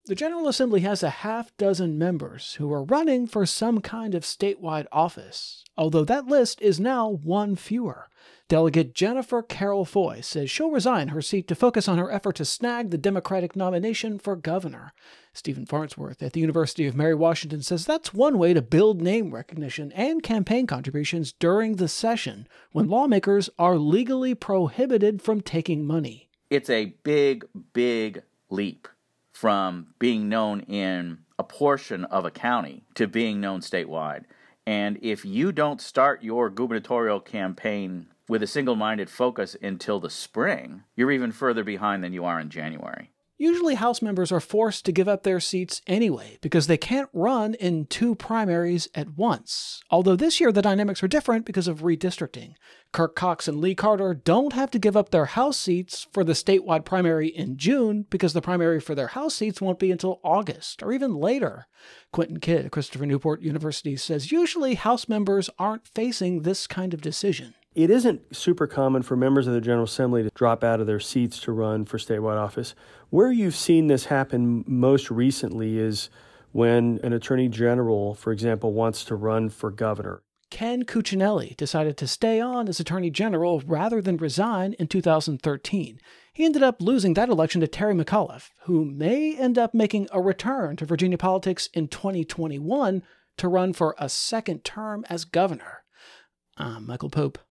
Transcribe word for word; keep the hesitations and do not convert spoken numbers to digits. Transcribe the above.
The General Assembly has a half dozen members who are running for some kind of statewide office, although that list is now one fewer. Delegate Jennifer Carroll Foy says she'll resign her seat to focus on her effort to snag the Democratic nomination for governor. Stephen Farnsworth at the University of Mary Washington says that's one way to build name recognition and campaign contributions during the session, when lawmakers are legally prohibited from taking money. It's a big, big leap from being known in a portion of a county to being known statewide. And if you don't start your gubernatorial campaign with a single-minded focus until the spring, you're even further behind than you are in January. Usually House members are forced to give up their seats anyway because they can't run in two primaries at once. Although this year the dynamics are different because of redistricting. Kirk Cox and Lee Carter don't have to give up their House seats for the statewide primary in June because the primary for their House seats won't be until August or even later. Quentin Kidd at Christopher Newport University says usually House members aren't facing this kind of decision. It isn't super common for members of the General Assembly to drop out of their seats to run for statewide office. Where you've seen this happen most recently is when an attorney general, for example, wants to run for governor. Ken Cuccinelli decided to stay on as attorney general rather than resign in two thousand thirteen. He ended up losing that election to Terry McAuliffe, who may end up making a return to Virginia politics in twenty twenty-one to run for a second term as governor. I'm Michael Pope.